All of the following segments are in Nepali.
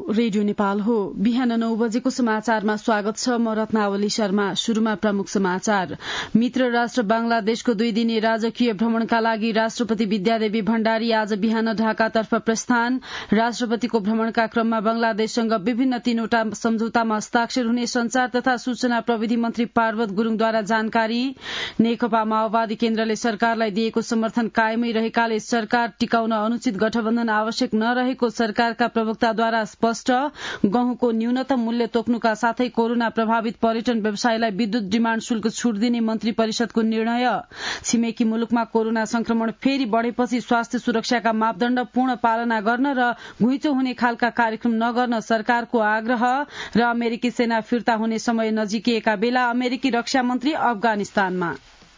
रेडियो नेपाल हो। बिहान 9 बजेको समाचारमा स्वागत छ। म रत्नावली शर्मा। शुरूमा प्रमुख समाचार। मित्र राष्ट्र बांग्लादेशको 2 दिने राजकीय भ्रमणका लागि राष्ट्रपति विद्यादेवी भण्डारी आज बिहान ढाकातर्फ प्रस्थान। राष्ट्रपतिको भ्रमणका क्रममा बंगलादेशसँग विभिन्न 3वटा सम्झौतामा हस्ताक्षर हुने संचार तथा सूचना प्रविधि मन्त्री पार्वत गुरूङद्वारा जानकारी। नेकपा माओवादी केन्द्रले सरकारलाई दिएको समर्थन कायमै रहेकाले सरकार टिकाउन अनुचित गठबन्धन आवश्यक नरहेको सरकारका प्रवक्ताद्वारा स्पष्ट। गहुँको न्यूनतम मूल्य तोक्नुका साथै कोरोना प्रभावित पर्यटन व्यवसायलाई विद्युत डिमाण्ड शुल्क छूट दिने मन्त्री परिषदको निर्णय। छिमेकी मुलुकमा कोरोना संक्रमण फेरि बढ़ेपछि स्वास्थ्य सुरक्षाका मापदण्ड पूर्ण पालना गर्न र घुइँचो हुने खालका कार्यक्रम नगर्न सरकारको आग्रह। र अमेरिकी सेना फिर्ता हुने समय नजिकिएका बेला अमेरिकी रक्षा मन्त्री अफगानिस्तानमा।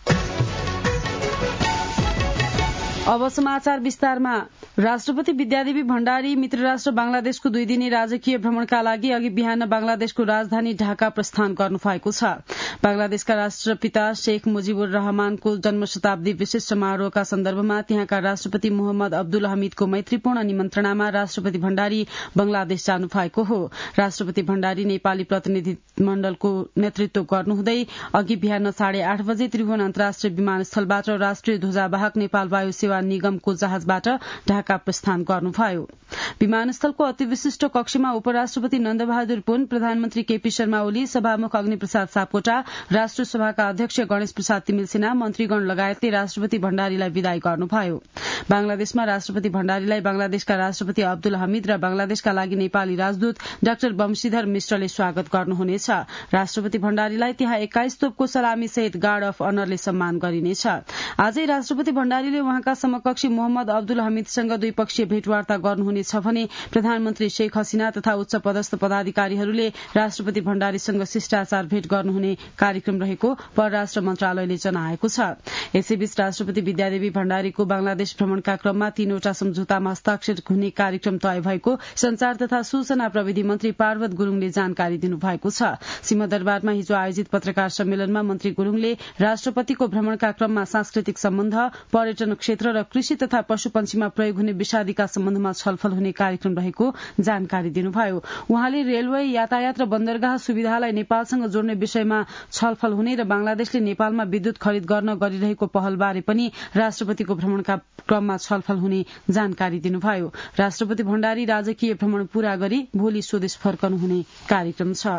अब समाचार विस्तारमा। राष्ट्रपति विद्यादेवी भण्डारी मित्र राष्ट्र बांग्लादेशको 2 दिने राजकीय भ्रमणका लागि अघि बिहान बांग्लादेशको राजधानी ढाका प्रस्थान गर्नु भएको छ। बांग्लादेशका राष्ट्रपिता शेख मुजिबुर रहमानको जन्म शताब्दी विशेष समारोहका सन्दर्भमा त्यहाँका राष्ट्रपति मोहम्मद अब्दुल हमीदको मैत्रीपूर्ण निमन्त्रणामा राष्ट्रपति भण्डारी बंगलादेश जानु भएको हो। राष्ट्रपति भण्डारी नेपाली प्रतिनिधि मण्डलको नेतृत्व गर्नुहुँदै अघि बिहान 8:30 बजे त्रिभुवन अन्तर्राष्ट्रिय विमानस्थलबाट राष्ट्रिय ध्वजावाहक नेपाल वायु सेवा निगमको जहाजबाट ढाका प्रस्थान गर्नुभयो। विमानस्थलको अति विशिष्ट कक्षमा उपराष्ट्रपति नन्दबहादुर पुन, प्रधानमन्त्री केपी शर्मा ओली, सभामुख अग्निप्रसाद सापकोटा, राष्ट्र सभाका अध्यक्ष गणेश प्रसाद तिमिलसेना, मन्त्रीगण लगायतले राष्ट्रपति भण्डारीलाई विदाई गर्नुभयो। बांग्लादेशमा राष्ट्रपति भण्डारीलाई बांग्लादेशका राष्ट्रपति अब्दुल हमीद र बांग्लादेशका लागि नेपाली राजदूत डाक्टर बमशीधर मिश्रले स्वागत गर्नुहुनेछ। राष्ट्रपति भण्डारीलाई त्यहाँ 21 तोपको सलामी सहित गार्ड अफ अनरले सम्मान गरिनेछ। आजै राष्ट्रपति भण्डारीले उहाँका समकक्षी मोहम्मद अब्दुल हमीदसँग द्विपक्षीय भेटवार्ता गर्नुहुनेछ भने प्रधानमन्त्री शेख हसीना तथा उच्च पदस्थ पदाधिकारीहरूले राष्ट्रपति भण्डारीसँग शिष्टाचार भेट गर्नुहुने कार्यक्रम रहेको परराष्ट्र मन्त्रालयले जनाएको छ। यसैबीच राष्ट्रपति विद्यादेवी भण्डारीको बांग्लादेश भ्रमणका क्रममा 3वटा सम्झौतामा हस्ताक्षर हुने कार्यक्रम तय भएको संचार तथा सूचना प्रविधि मन्त्री पार्वत गुरूङले जानकारी दिनुभएको छ। सिंहदरबारमा हिजो आयोजित पत्रकार सम्मेलनमा मन्त्री गुरूङले राष्ट्रपतिको भ्रमणका क्रममा सांस्कृतिक सम्बन्ध, पर्यटन क्षेत्र र कृषि तथा पशुपन्छीमा प्रयोग हुने विषादीका सम्बन्धमा छलफल हुने कार्यक्रम रहेको जानकारी दिनुभयो। उहाँले रेलवे, यातायात र बन्दरगाह सुविधालाई नेपालसँग जोड्ने विषयमा छलफल हुने र बांग्लादेशले नेपालमा विद्युत खरिद गर्न गरिरहेको पहलबारे पनि राष्ट्रपतिको भ्रमणका क्रममा छलफल हुने जानकारी दिनुभयो। राष्ट्रपति भण्डारी राजकीय भ्रमण पूरा गरी भोलि स्वदेश फर्कनुहुने कार्यक्रम छ।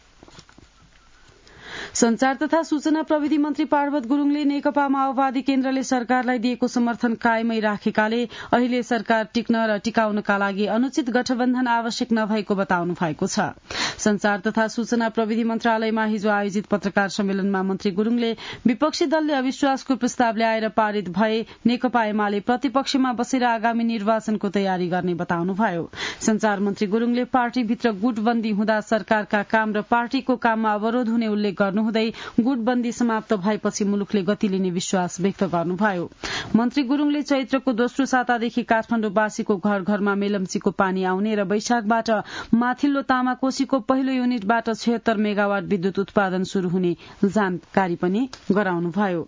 संचार तथा सूचना प्रविधि मन्त्री पार्वत गुरूङले नेकपा माओवादी केन्द्रले सरकारलाई दिएको समर्थन कायमै राखेकाले अहिले सरकार टिक्न र टिकाउनका लागि अनुचित गठबन्धन आवश्यक नभएको बताउनु भएको छ। संचार तथा सूचना प्रविधि मन्त्रालयमा हिजो आयोजित पत्रकार सम्मेलनमा मन्त्री गुरूङले विपक्षी दलले अविश्वासको प्रस्ताव ल्याएर पारित भए नेकपा एमाले प्रतिपक्षमा बसेर आगामी निर्वाचनको तयारी गर्ने बताउनुभयो। संचार मन्त्री गुरूङले पार्टीभित्र गुटबन्दी हुँदा सरकारका काम र पार्टीको काममा अवरोध हुने उल्लेख गर्नुहुँदै गुटबन्दी समाप्त भएपछि मुलुकले गति लिने विश्वास व्यक्त गर्नुभयो। मन्त्री गुरूङले चैत्रको दोस्रो सातादेखि काठमाडौँवासीको घर घरमा मेलम्चीको पानी आउने र वैशाखबाट माथिल्लो तामाकोशीको पहिलो युनिटबाट 76 मेगावाट विद्युत उत्पादन शुरू हुने जानकारी पनि गराउनुभयो।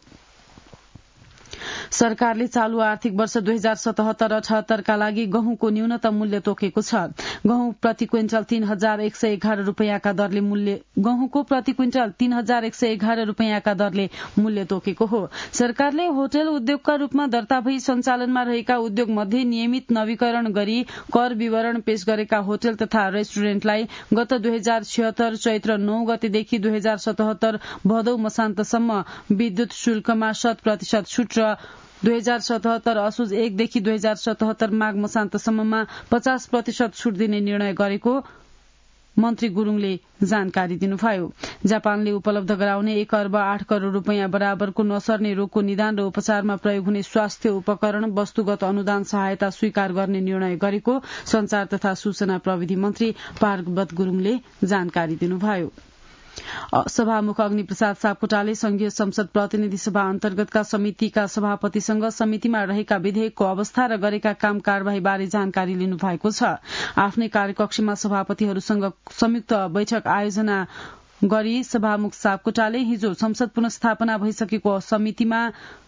सरकारले चालू आर्थिक वर्ष 2077-78 का लागि गहुँको न्यूनतम मूल्य तोकेको छ। गहुँ प्रति क्विन्टल 3111 रूपैयाँका दरले गहुँको प्रति क्विन्टल 3111 रूपैयाँका दरले मूल्य तोकेको हो। सरकारले होटल उद्योगका रूपमा दर्ता भई सञ्चालनमा रहेका उद्योग मध्ये नियमित नवीकरण गरी कर विवरण पेश गरेका होटल तथा रेस्टुरेन्टलाई गत 2076 चैत्र 9 गतेदेखि 2077 भदौ मसान्तसम्म विद्युत शुल्कमा 100% छुट र 2077 असोज 1 देखि 2077 माघ मसान्तसम्ममा 50% छुट दिने निर्णय गरेको मन्त्री गुरूङले जानकारी दिनुभयो। जापानले उपलब्ध गराउने 1 अर्ब 8 करोड़ रूपैयाँ बराबरको नसर्ने रोगको निदान र उपचारमा प्रयोग हुने स्वास्थ्य उपकरण वस्तुगत अनुदान सहायता स्वीकार गर्ने निर्णय गरेको संचार तथा सूचना प्रविधि मन्त्री पार्वत गुरूङले जानकारी दिनुभयो। सभामुख अग्निप्रसाद सापकोटाले संघीय संसद प्रतिनिधि सभा अन्तर्गतका समितिका सभापतिसँग समितिमा रहेका विधेयकको अवस्था र गरेका काम कार्यवाहीबारे जानकारी लिनु भएको छ। आफ्नै कार्यकक्षमा सभापतिहरूसँग संयुक्त बैठक आयोजना गरी सभामुख सापकोटाले हिजो संसद पुनस्थापना भइसकेको समितिमा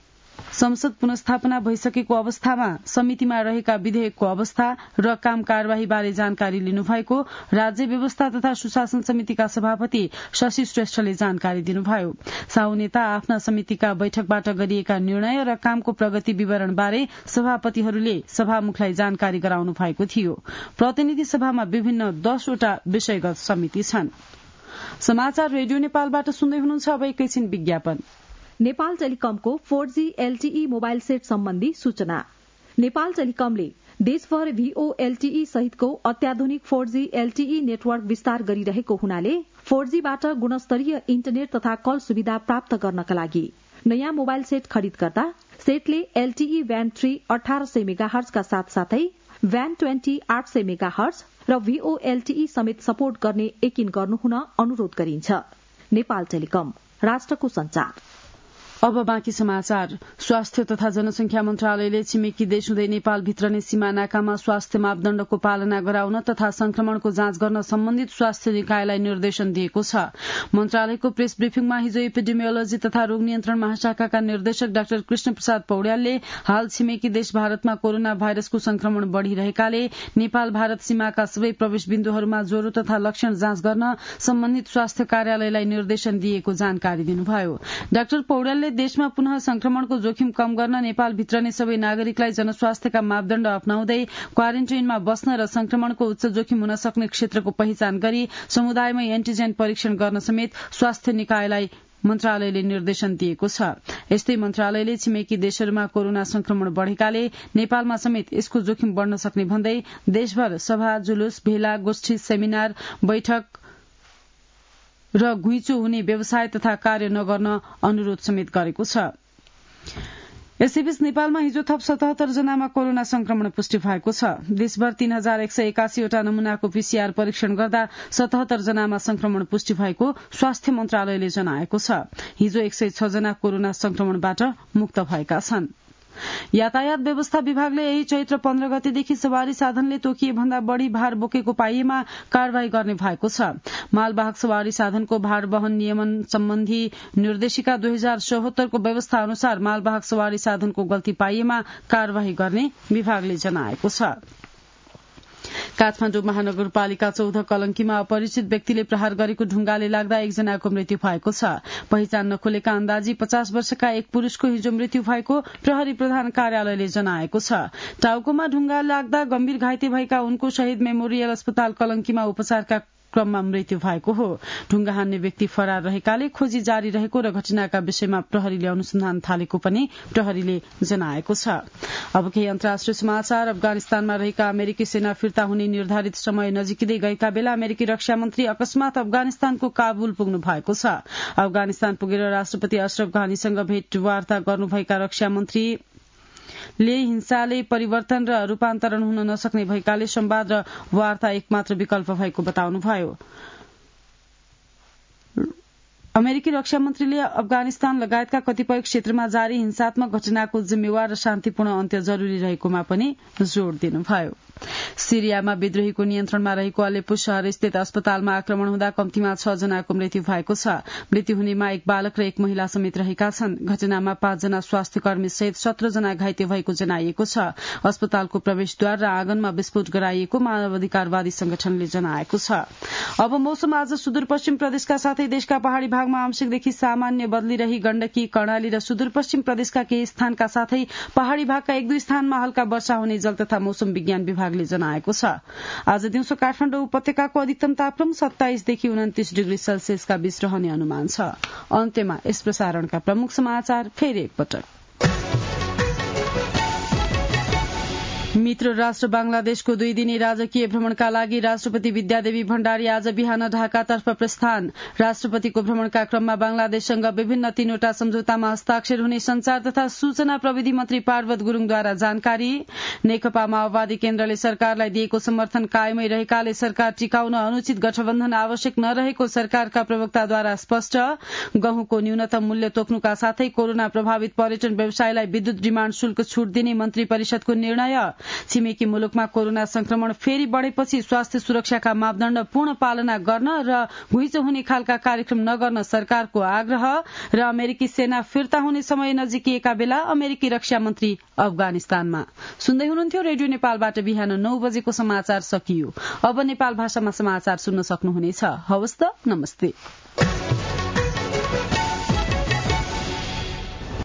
संसद पुनस्थापना भइसकेको अवस्थामा समितिमा रहेका विधेयकको अवस्था र काम कार्यवाहीबारे जानकारी लिनुभएको राज्य व्यवस्था तथा सुशासन समितिका सभापति शशि श्रेष्ठले जानकारी दिनुभयो। साहु नेता आफ्ना समितिका बैठकबाट गरिएका निर्णय र कामको प्रगति विवरणबारे सभापतिहरूले सभामुखलाई जानकारी गराउनु भएको थियो। प्रतिनिधि सभामा विभिन्न 10 वटा विषयगत समिति छन्। समाचार रेडियो नेपालबाट सुन्दै हुनुहुन्छ। अब एकैछिन विज्ञापन। नेपाल टेलिकमको 4G LTE मोबाइल सेट सम्बन्धी सूचना। नेपाल टेलिकमले देशभर VOLTE सहितको अत्याधुनिक 4G LTE नेटवर्क विस्तार गरिरहेको हुनाले 4Gबाट गुणस्तरीय इन्टरनेट तथा कल सुविधा प्राप्त गर्नका लागि नयाँ मोबाइल सेट खरिद गर्दा सेटले LTE Band 3 1800 मेगाहर्ज का साथसाथै Band 20 800 मेगाहर्ज र VOLTE समेत सपोर्ट गर्ने यकिन गर्नुहुन अनुरोध गरिन्छ। नेपाल टेलिकम, राष्ट्रको संचार। अब बाँकी समाचार। स्वास्थ्य तथा जनसंख्या मन्त्रालयले छिमेकी देश हुँदै नेपालभित्र नै सीमानाकामा स्वास्थ्य मापदण्डको पालना गराउन तथा संक्रमणको जाँच गर्न सम्बन्धित स्वास्थ्य निकायलाई निर्देशन दिएको छ। मन्त्रालयको प्रेस ब्रिफिङमा हिजो एपिडेमियोलोजी तथा रोग नियन्त्रण महाशाखाका निर्देशक डाक्टर कृष्ण प्रसाद पौड्यालले हाल छिमेकी देश भारतमा कोरोना भाइरसको संक्रमण बढ़िरहेकाले नेपाल भारत सीमाका सबै प्रवेश बिन्दुहरूमा ज्वरो तथा लक्षण जाँच गर्न सम्बन्धित स्वास्थ्य कार्यालयलाई निर्देशन दिएको जानकारी दिनुभयो। डाक्टर पौड्यालले देशमा पुनः संक्रमणको जोखिम कम गर्न नेपालभित्र नै सबै नागरिकलाई जनस्वास्थ्यका मापदण्ड अपनाउँदै क्वारेन्टाइनमा बस्न र संक्रमणको उच्च जोखिम हुन सक्ने क्षेत्रको पहिचान गरी समुदायमै एन्टिजेन परीक्षण गर्न समेत स्वास्थ्य निकायलाई मन्त्रालयले निर्देशन दिएको छ। यस्तै मन्त्रालयले छिमेकी देशहरूमा कोरोना संक्रमण बढ़ेकाले नेपालमा समेत यसको जोखिम बढ़न सक्ने भन्दै देशभर सभा, जुलुस, भेला, गोष्ठी, सेमिनार, बैठक र घुइँचो हुने व्यवसाय तथा कार्य नगर्न अनुरोध समेत गरेको छ। यसैबीच नेपालमा हिजो थप 77 जनामा कोरोना संक्रमण पुष्टि भएको छ। देशभर 3181 वटा नमूनाको PCR परीक्षण गर्दा 77 जनामा संक्रमण पुष्टि भएको स्वास्थ्य मन्त्रालयले जनाएको छ। हिजो 106 जना कोरोना संक्रमणबाट मुक्त भएका छन्। यातायात व्यवस्था विभागले यही चैत्र 15 गतेदेखि सवारी साधनले तोकिए भन्दा बढ़ी भार बोकेको पाइएमा कार्यवाही गर्ने भएको छ। मालवाहक सवारी साधनको भार वहन नियमन सम्बन्धी निर्देशिका 2074 को व्यवस्था अनुसार मालवाहक सवारी साधनको गल्ती पाइएमा कार्यवाही गर्ने विभागले जनाएको छ। काठमाडौँ महानगरपालिका 14 कलंकीमा अपरिचित व्यक्तिले प्रहार गरेको ढुंगाले लाग्दा एकजनाको मृत्यु भएको छ। पहिचान नखोलेका अन्दाजी 50 वर्षका एक पुरूषको हिजो मृत्यु भएको प्रहरी प्रधान कार्यालयले जनाएको छ। टाउकोमा ढुंगा लाग्दा गम्भीर घाइते भएका उनको शहीद मेमोरियल अस्पताल कलंकीमा उपचारका क्रममा मृत्यु भएको हो। ढुंगा हान्ने व्यक्ति फरार रहेकाले खोजी जारी रहेको र घटनाका विषयमा प्रहरीले अनुसन्धान थालेको पनि प्रहरीले जनाएको छ। अब केही अन्तर्राष्ट्रिय समाचार। अफगानिस्तानमा रहेका अमेरिकी सेना फिर्ता हुने निर्धारित समय नजिकै गएका बेला अमेरिकी रक्षा मन्त्री अकस्मात अफगानिस्तानको काबुल पुग्नु भएको छ। अफगानिस्तान पुगेर राष्ट्रपति अशरफ घानीसँग भेटवार्ता गर्नुभएका रक्षा मन्त्री ले हिंसाले परिवर्तन र रूपान्तरण हुन नसक्ने भएकाले संवाद र वार्ता एकमात्र विकल्प भएको बताउनुभयो। अमेरिकी रक्षा मन्त्रीले अफगानिस्तान लगायतका कतिपय क्षेत्रमा जारी हिंसात्मक घटनाको जिम्मेवार र शान्तिपूर्ण अन्त्य जरूरी रहेकोमा पनि जोड़ दिनुभयो। सिरियामा विद्रोहीको नियन्त्रणमा रहेको अलेप्पो शहर स्थित अस्पतालमा आक्रमण हुँदा कम्तीमा 6 जनाको मृत्यु भएको छ। मृत्यु हुनेमा एक बालक र एक महिला समेत रहेका छन्। घटनामा 5 जना स्वास्थ्य कर्मी सहित 17 जना घाइते भएको जनाइएको छ। अस्पतालको प्रवेशद्वार र आँगनमा विस्फोट गराइएको मानवाधिकारवादी संगठनले जनाएको छ। अब मौसम। आज सुदूरपश्चिम प्रदेशका साथै देशका पहाड़ी भागमा आंशिकदेखि सामान्य बदलिरही गण्डकी, कर्णाली र सुदूरपश्चिम प्रदेशका केही स्थानका साथै पहाड़ी भागका 1-2 स्थानमा हल्का वर्षा हुने जल तथा मौसम विज्ञान विभागले जनाएको छ। आज दिउँसो काठमाडौँ उपत्यकाको अधिकतम तापक्रम 27 देखि 29 डिग्री सेल्सियसका बीच रहने अनुमान छ। अन्त्यमा यस प्रसारणका प्रमुख समाचार फेरि एकपटक। मित्र राष्ट्र बांग्लादेशको 2 दिने राजकीय भ्रमणका लागि राष्ट्रपति विद्यादेवी भण्डारी आज बिहान ढाकातर्फ प्रस्थान। राष्ट्रपतिको भ्रमणका क्रममा बांग्लादेशसँग विभिन्न 3वटा सम्झौतामा हस्ताक्षर हुने संचार तथा सूचना प्रविधि मन्त्री पार्वत गुरूङद्वारा जानकारी। नेकपा माओवादी केन्द्रले सरकारलाई दिएको समर्थन कायमै रहेकाले सरकार टिकाउन अनुचित गठबन्धन आवश्यक नरहेको सरकारका प्रवक्ताद्वारा स्पष्ट। गहुँको न्यूनतम मूल्य तोक्नुका साथै कोरोना प्रभावित पर्यटन व्यवसायलाई विद्युत डिमाण्ड शुल्क छूट दिने मन्त्री परिषदको निर्णय। छिमेकी मुलुकमा कोरोना संक्रमण फेरि बढ़ेपछि स्वास्थ्य सुरक्षाका मापदण्ड पूर्ण पालना गर्न र घुइँचो हुने खालका कार्यक्रम नगर्न सरकारको आग्रह र अमेरिकी सेना फिर्ता हुने समय नजिकिएका बेला अमेरिकी रक्षा मन्त्री अफगानिस्तानमा। सुन्दै हुनुहुन्थ्यो रेडियो नेपालबाट बिहान 9 बजेको समाचार सकियो। अब नेपाल भाषामा समाचार सुन्न सक्नुहुनेछ। हवस् त, नमस्ते।